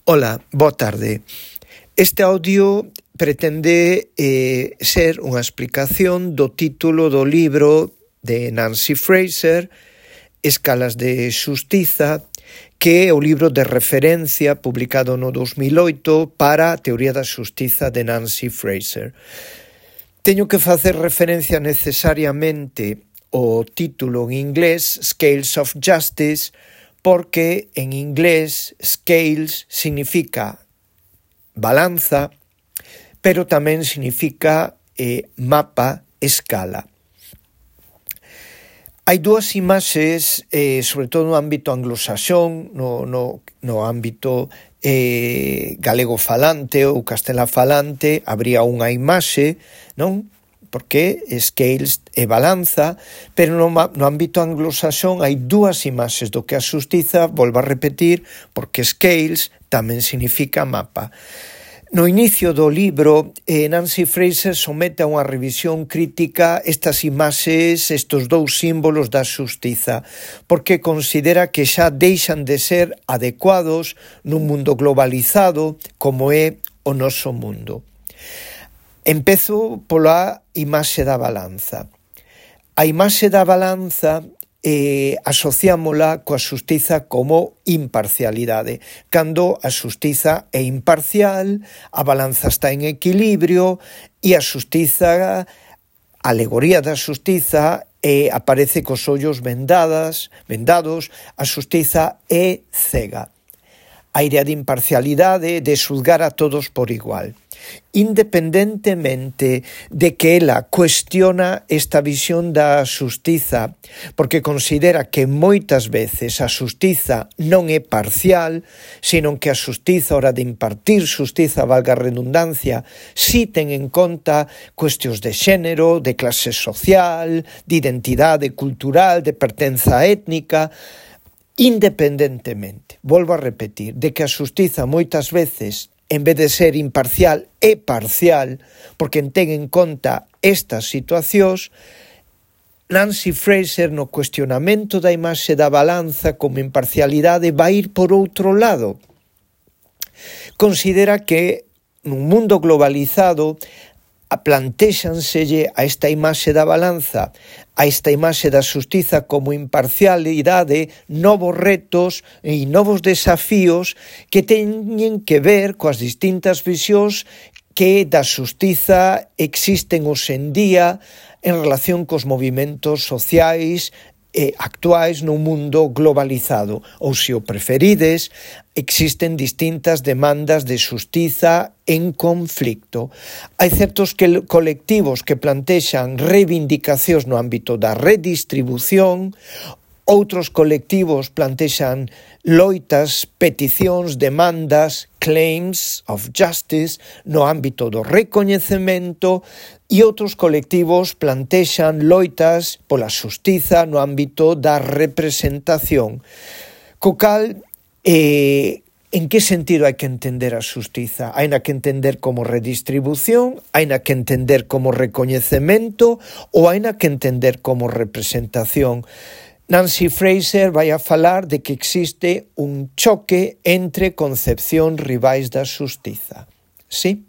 Ola, boa tarde. Este audio pretende ser unha explicación do título do libro de Nancy Fraser, Escalas de Xustiza, que é o libro de referencia publicado no 2008 para a teoría da xustiza de Nancy Fraser. Teño que facer referencia necesariamente ao título en inglés, Scales of Justice, porque en inglés scales significa balanza, pero tamén significa mapa, escala. Hai dúas imaxes, sobre todo no ámbito anglosaxón, no ámbito galego falante ou castelá falante, habría unha imaxe, non? Porque scales é balanza, pero no ámbito anglosaxón hai dúas imaxes do que a xustiza, volvo a repetir, porque scales tamén significa mapa. No inicio do libro, Nancy Fraser somete a unha revisión crítica estas imaxes, estes dous símbolos da xustiza, porque considera que xa deixan de ser adecuados nun mundo globalizado como é o noso mundo. Empezo pola imaxe da balanza. A imaxe da balanza asociámola coa xustiza como imparcialidade. Cando a xustiza é imparcial, a balanza está en equilibrio e a xustiza, a alegoría da xustiza, aparece cos ollos vendados, a xustiza é cega. A idea de imparcialidade, de xulgar a todos por igual. Independentemente de que ela cuestiona esta visión da xustiza, porque considera que moitas veces a xustiza non é parcial, sino que a xustiza, a hora de impartir xustiza, valga a redundancia, si ten en conta cuestións de xénero, de clase social, de identidade cultural, de pertenza étnica. Independentemente, volvo a repetir, de que a xustiza moitas veces, en vez de ser imparcial, é parcial, porque ten en conta estas situacións, Nancy Fraser, no cuestionamento da imaxe da balanza como imparcialidade, vai ir por outro lado. Considera que nun mundo globalizado plantéxanselle a esta imaxe da balanza, a esta imaxe da xustiza como imparcialidade, novos retos e novos desafíos que teñen que ver coas distintas visións que da xustiza existen hoxe en día en relación cos movimentos sociais actuais nun mundo globalizado, ou se o preferides, existen distintas demandas de xustiza en conflicto. Hai certos colectivos que plantexan reivindicacións no ámbito da redistribución, outros colectivos plantexan loitas, peticións, demandas, claims of justice no ámbito do recoñecemento e outros colectivos plantexan loitas pola xustiza no ámbito da representación. Co cal, en que sentido hai que entender a xustiza? Haina que entender como redistribución, haina que entender como recoñecemento ou haina que entender como representación? Nancy Fraser vai a falar de que existe un choque entre concepcións rivais da xustiza. Sí?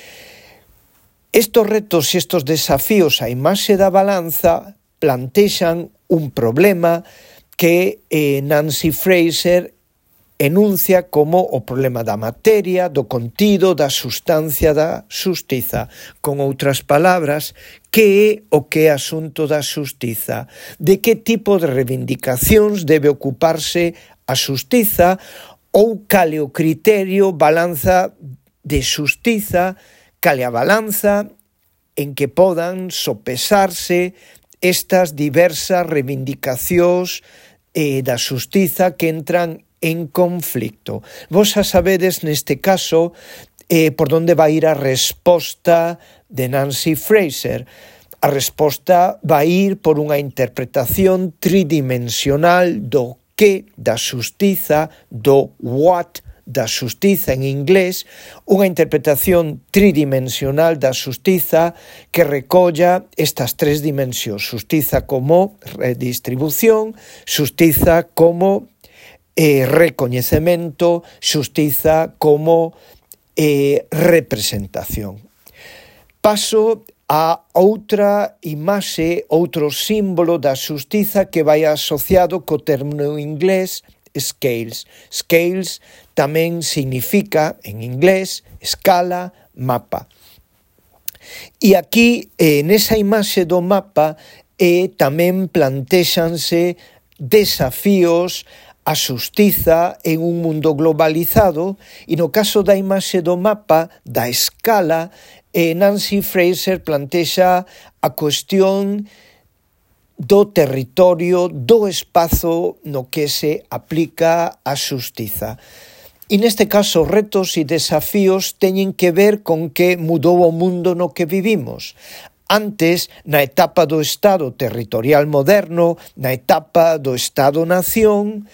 Estos retos e estes desafíos a imaxe da balanza plantexan un problema que Nancy Fraser enuncia como o problema da materia, do contido, da sustancia da xustiza. Con outras palabras, que é o que é asunto da xustiza? De que tipo de reivindicacións debe ocuparse a xustiza ou cale o criterio balanza de xustiza, cale a balanza en que podan sopesarse estas diversas reivindicacións da xustiza que entran en conflicto. Vos xa sabedes neste caso por onde vai ir a resposta de Nancy Fraser. A resposta vai ir por unha interpretación tridimensional do que da xustiza, do what da xustiza en inglés, unha interpretación tridimensional da xustiza que recolla estas tres dimensións: xustiza como redistribución, xustiza como recoñecemento, xustiza como representación. Paso a outra imaxe, outro símbolo da xustiza que vai asociado co termo inglés scales. Scales tamén significa, en inglés, escala, mapa. E aquí, nesa imaxe do mapa, tamén plantéxanse desafíos a xustiza en un mundo globalizado, e no caso da imaxe do mapa, da escala, Nancy Fraser plantexa a cuestión do territorio, do espazo no que se aplica a xustiza. E neste caso, retos e desafíos teñen que ver con que mudou o mundo no que vivimos. Antes, na etapa do Estado territorial moderno, na etapa do Estado-nación,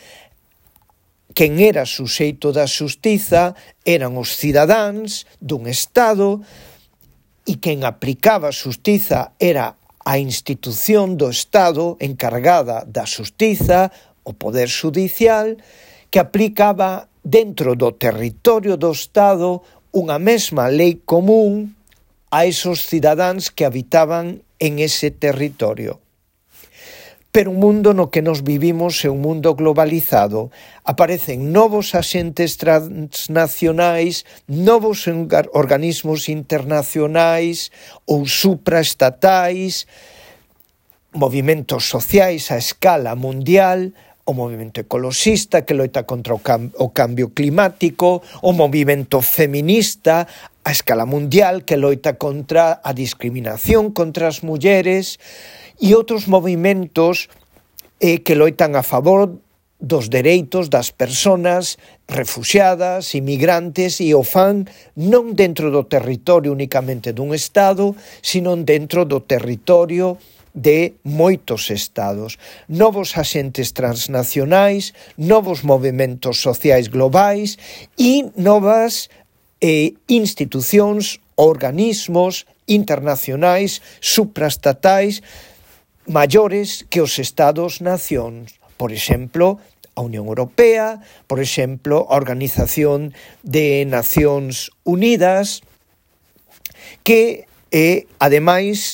quen era suxeito da xustiza eran os cidadáns dun Estado e quen aplicaba a xustiza era a institución do Estado encargada da xustiza, o Poder Xudicial, que aplicaba dentro do territorio do Estado unha mesma lei común a esos cidadáns que habitaban en ese territorio. Pero un mundo no que nos vivimos é un mundo globalizado. Aparecen novos axentes transnacionais, novos organismos internacionais ou supraestatais, movimentos sociais a escala mundial, o movimento ecoloxista que loita contra o cambio climático, o movimento feminista a escala mundial que loita contra a discriminación contra as mulleres, e outros movimentos que loitan a favor dos dereitos das persoas refuxiadas, inmigrantes, e o fan non dentro do territorio únicamente dun Estado, sino dentro do territorio de moitos estados. Novos axentes transnacionais, novos movimentos sociais globais e novas institucións, organismos internacionais, supraestatais, maiores que os Estados-nacións. Por exemplo, a Unión Europea, por exemplo, a Organización de Nacións Unidas, que, ademais,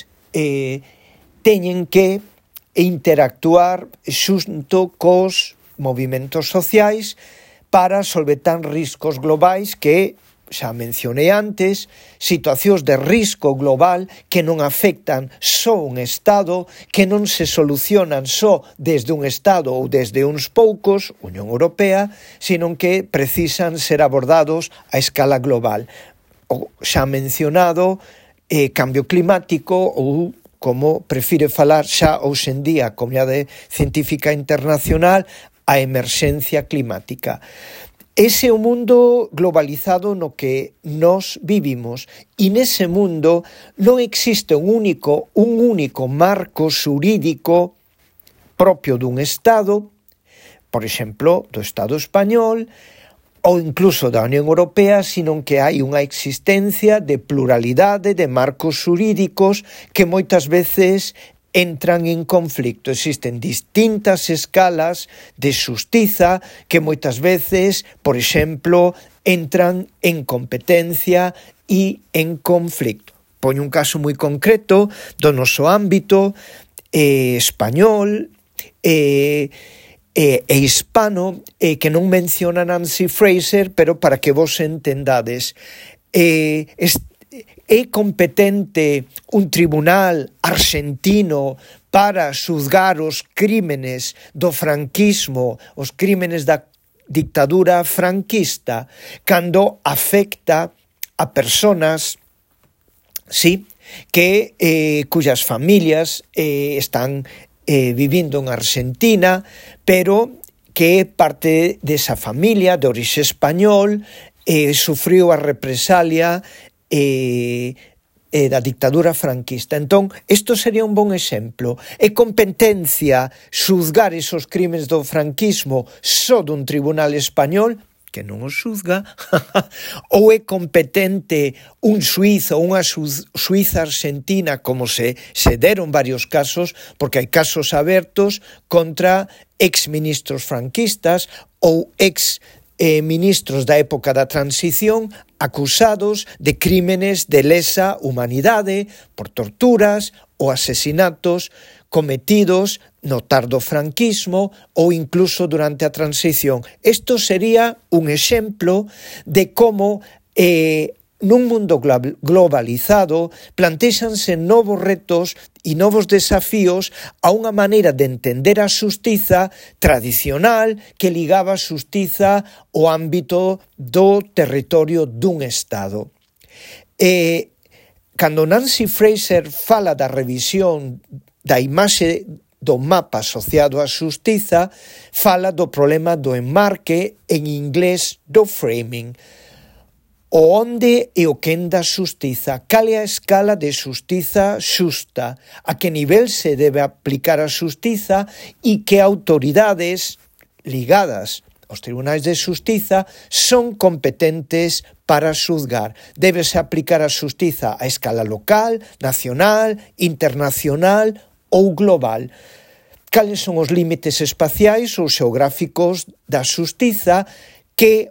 teñen que interactuar xunto cos movimentos sociais para solventar riscos globais que, xa mencionei antes, situacións de risco global que non afectan só un Estado, que non se solucionan só desde un Estado ou desde uns poucos, Unión Europea, sino que precisan ser abordados a escala global. O xa mencionado cambio climático ou, como prefire falar xa hoxe en día a Comunidade Científica Internacional, a emerxencia climática. Ese é o mundo globalizado no que nós vivimos, e nese mundo non existe un único marco xurídico propio dun Estado, por exemplo, do Estado español, ou incluso da Unión Europea, sino que hai unha existencia de pluralidade de marcos xurídicos que moitas veces entran en conflicto. Existen distintas escalas de xustiza que moitas veces, por exemplo, entran en competencia e en conflicto. Poño un caso moi concreto do noso ámbito español e hispano, que non menciona Nancy Fraser, pero para que vos entendades. É competente un tribunal arxentino para xuzgar os crímenes do franquismo, os crímenes da dictadura franquista, cando afecta a persoas, sí, que cuyas familias están vivindo en Argentina, pero que parte desa familia de orixe español sufriu a represalia da dictadura franquista. Entón, isto sería un bon exemplo. É competencia xuzgar esos crimes do franquismo só dun tribunal español, que non o xuzga, ou é competente un suízo ou unha suíza argentina, como se deron varios casos, porque hai casos abertos contra exministros franquistas ou ministros da época da transición acusados de crímenes de lesa humanidade por torturas ou asesinatos cometidos no tardo franquismo ou incluso durante a transición. Isto sería un exemplo de como nun mundo globalizado plantéxanse novos retos e novos desafíos a unha maneira de entender a xustiza tradicional que ligaba a xustiza ao ámbito do territorio dun Estado. Cando Nancy Fraser fala da revisión da imaxe do mapa asociado á xustiza, fala do problema do enmarque, en inglés do framing. O onde e o quen da xustiza, cal é a escala de xustiza xusta, a que nivel se debe aplicar a xustiza e que autoridades ligadas aos tribunais de xustiza son competentes para xuzgar. Débese aplicar a xustiza a escala local, nacional, internacional ou global. Cales son os límites espaciais ou xeográficos da xustiza que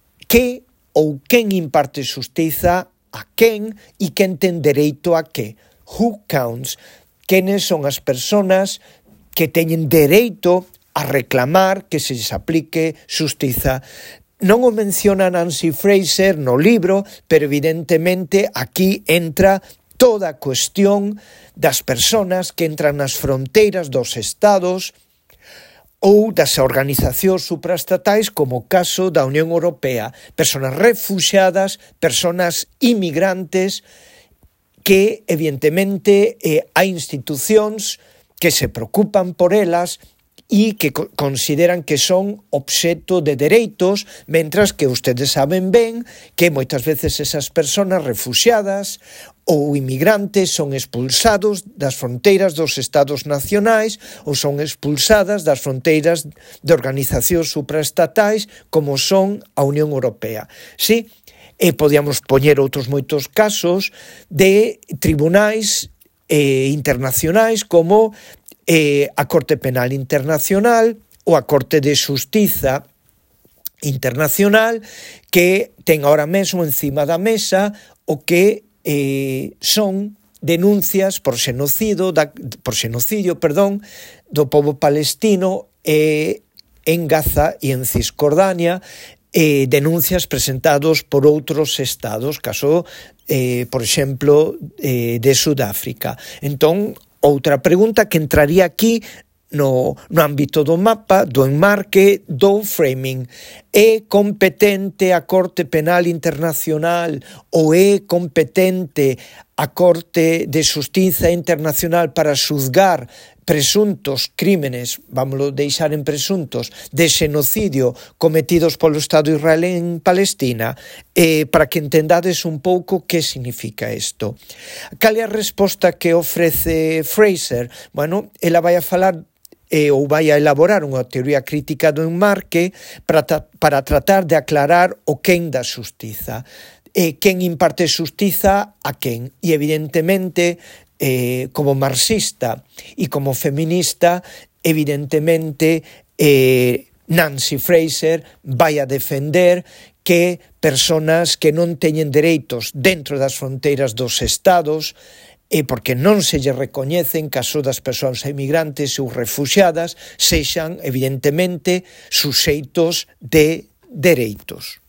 ou quen imparte xustiza a quen e quen ten dereito a que. Who counts? Quenes son as persoas que teñen dereito a reclamar que se lles aplique xustiza. Non o menciona Nancy Fraser no libro, pero evidentemente aquí entra toda a cuestión das persoas que entran nas fronteiras dos estados ou das organizacións supraestatais, como o caso da Unión Europea, persoas refuxiadas, persoas inmigrantes, que evidentemente hai institucións que se preocupan por elas e que consideran que son obxecto de dereitos, mentras que ustedes saben ben que moitas veces esas persoas refuxiadas ou inmigrantes son expulsados das fronteiras dos estados nacionais ou son expulsadas das fronteiras de organizacións supraestatais como son a Unión Europea. Sí, e podíamos poñer outros moitos casos de tribunais internacionais como a Corte Penal Internacional ou a Corte de Xustiza Internacional, que ten ahora mesmo encima da mesa o que son denuncias por xenocidio do pobo palestino en Gaza e en Cisjordania, denuncias presentados por outros estados, caso, por exemplo, de Sudáfrica. Entón, outra pregunta que entraría aquí no ámbito do mapa, do enmarque, do framing. É competente a Corte Penal Internacional ou é competente a Corte de Xustiza Internacional para xuzgar presuntos crímenes, vámoslo deixar en presuntos, de xenocidio cometidos polo Estado de Israel en Palestina? Para que entendades un pouco que significa isto. Cal é a resposta que ofrece Fraser? Bueno, ela vai a falar ou vai a elaborar unha teoría crítica do enmarque para tratar de aclarar o quen da xustiza. Quen imparte xustiza a quen. E evidentemente, como marxista e como feminista, evidentemente Nancy Fraser vai a defender que persoas que non teñen dereitos dentro das fronteiras dos estados e porque non se lle recoñecen caso das persoas emigrantes ou refuxiadas sexan, evidentemente, suxeitos de dereitos.